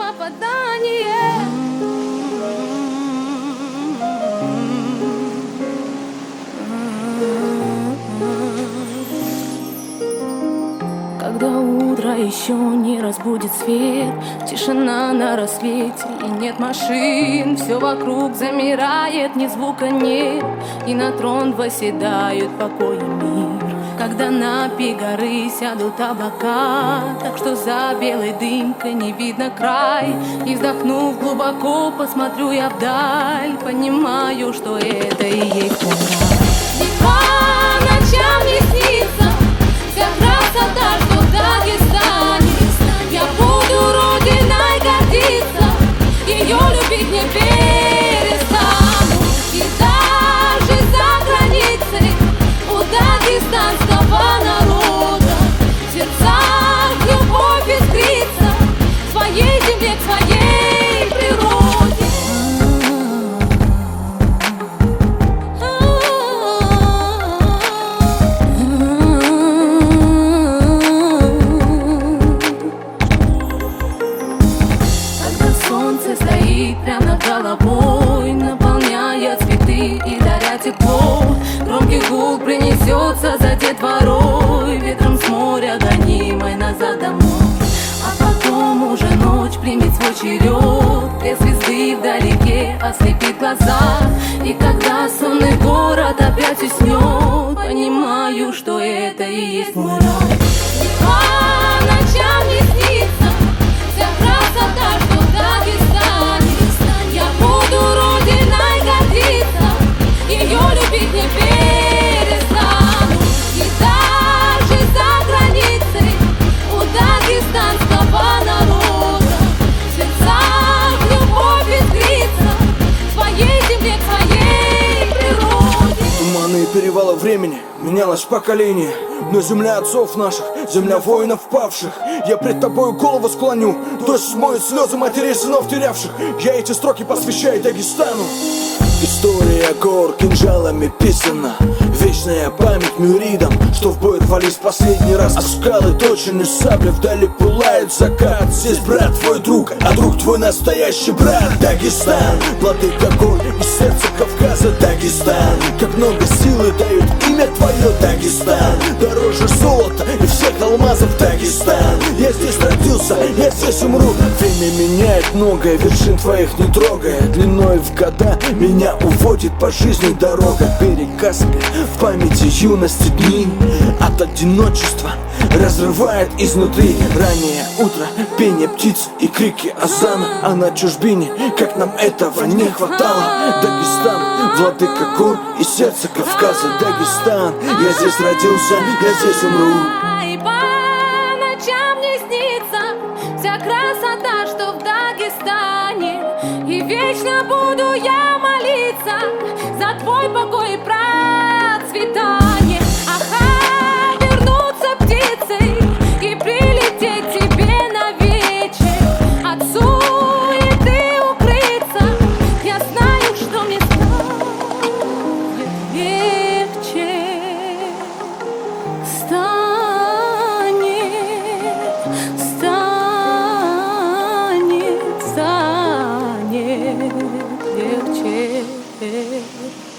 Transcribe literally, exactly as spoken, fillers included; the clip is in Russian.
попадание. Когда утро еще не разбудит свет, тишина на рассвете и нет машин, все вокруг замирает, ни звука нет, и на трон восседают покой и мир. Когда на пик горы сядут облака, так что за белой дымкой не видно край, и вздохнув глубоко, посмотрю я вдаль, понимаю, что это и есть мой рай. По ночам не снится вся красота, что в Дагестане. Я буду родиной гордиться, ее любить не перестану. И даже за границей у дагестанского народа в сердцах любовь искрится к своей земле, к своей природе. Солнце стоит прямо над головой, наполняя цветы и даря тепло. Громкий гул принесется за детворой, ветром с моря гонимой назад домой. А потом уже ночь примет свой черед, две звезды вдалеке ослепит глаза. И когда сонный город опять уснет, понимаю, что это и есть мой рай. По ночам не снится вся красота, что в Дагестане. Я буду родиной гордиться, ее любить не перестану. И даже за границей у дагестанского народа в сердцах любовь искрится к своей земле, к своей природе. Туманы перевала времени, менялось поколение, но земля отцов наших, земля воинов павших. Я пред тобою голову склоню, дождь смоет слезы матерей сынов терявших. Я эти строки посвящаю Дагестану. История гор кинжалами писана, вечная память мюридам, что в бой рвались последний раз. А скалы точены сабли, вдали пылает закат. Здесь брат твой друг, а друг твой настоящий брат. Дагестан, владыка гор и сердце Кавказа. Дагестан, как много силы дают имя твое. Дагестан, дороже золота и всех алмазов. Дагестан, я здесь родился, я здесь умру. Время меняет многое, вершин твоих не трогая. Длиной в года меня уводит по жизни дорога. Берег Каспия, в памяти юности дни от одиночества разрывает изнутри. Раннее утро, пение птиц и крики азана. А на чужбине, как нам этого не хватало. Дагестан, владыка гор и сердце Кавказа. Дагестан, я здесь родился, я здесь умру. И по ночам не снится вся красота, что в Дагестане. И вечно буду я молиться за твой покой и процветание. Ага, вернуться птицей и прилететь тебе на вечер. От суеты укрыться, я знаю, что мне станет легче. Станет, станет, станет легче.